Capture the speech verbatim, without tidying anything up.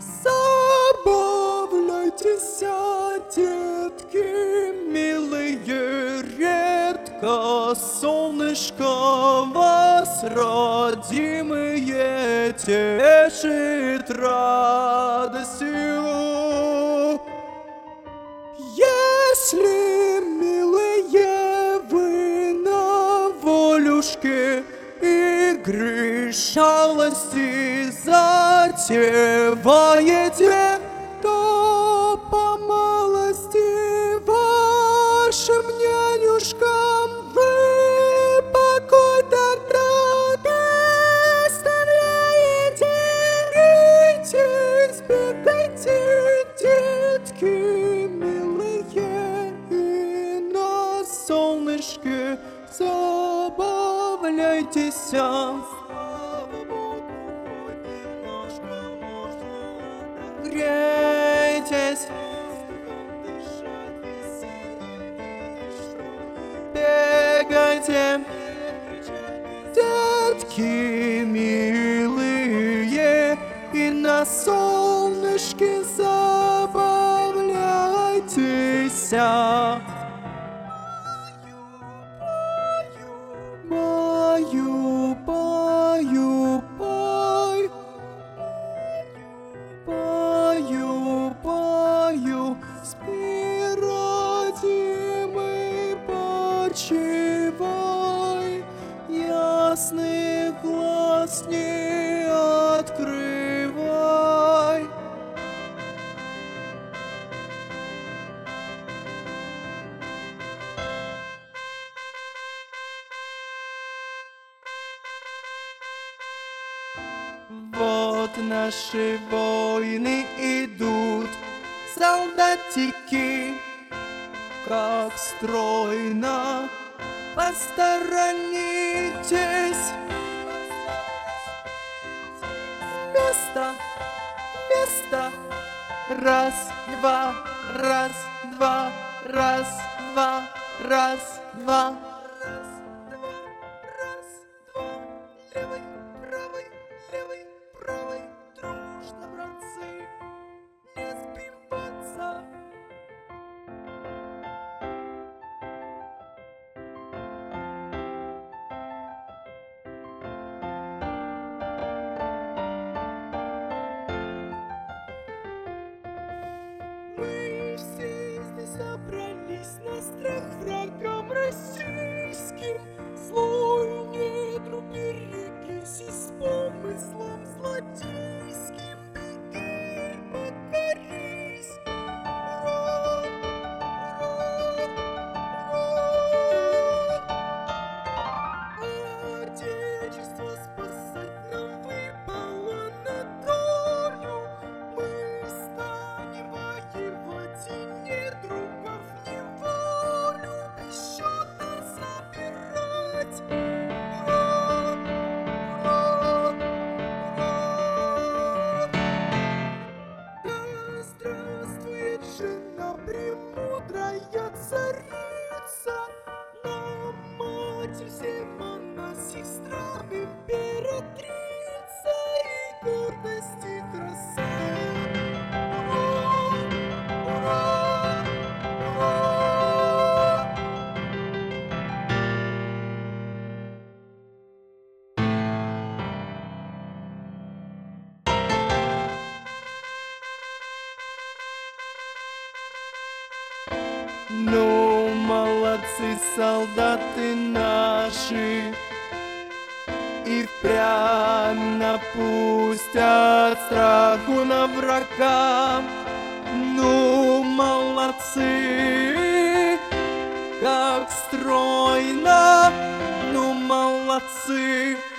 Забавляйтесь, детки милые, редко солнышко вас, родимые, тешит радостью. Если, милые, вы на волюшке игры шалости затеваете, то по малости вашим нянюшкам вы покой тогда доставляете. Грейтесь, бегайте, детки милые, и на солнышке забавляйтесь. Грейтесь, бегайте, детки милые, и на солнышке забавляйтесь. Пою, пою, пой, пою, пою, спи, родимый, почивай, ясный глаз не открывай. Вот наши войны идут, солдатики, как стройно посторонитесь. Место, место, раз, два, раз, два, раз, два, раз, два. Мы все здесь собрались на страх врагам российским. Злой недруг, берегись, и с помыслом злодейским беги, покорись. Ура! Ура! Отечество спасать нам выпало на долю. Мы станем воевать и недругов неволю без счета забирать. Ура! Ура! Да здравствует жена премудрая царица, нам матерь всем она сестра, императрица и гордость и краса. Ну, молодцы солдаты наши, и впрямь напустят страху на врага. Ну, молодцы, как стройно, ну, молодцы.